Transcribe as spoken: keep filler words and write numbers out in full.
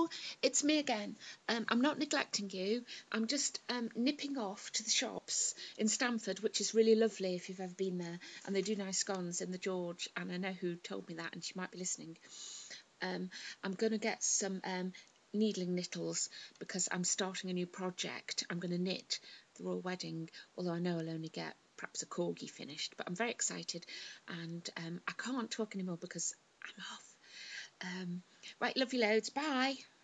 all, it's me again. Um, I'm not neglecting you. I'm just um, nipping off to the shops in Stamford, which is really lovely if you've ever been there. And they do nice scones in the George. And I know who told me that, and she might be listening. Um, I'm going to get some um, needling knittles because I'm starting a new project. I'm going to knit the Royal Wedding, although I know I'll only get perhaps a corgi finished. But I'm very excited, and um, I can't talk anymore because I'm off. Um, right, love you loads. Bye.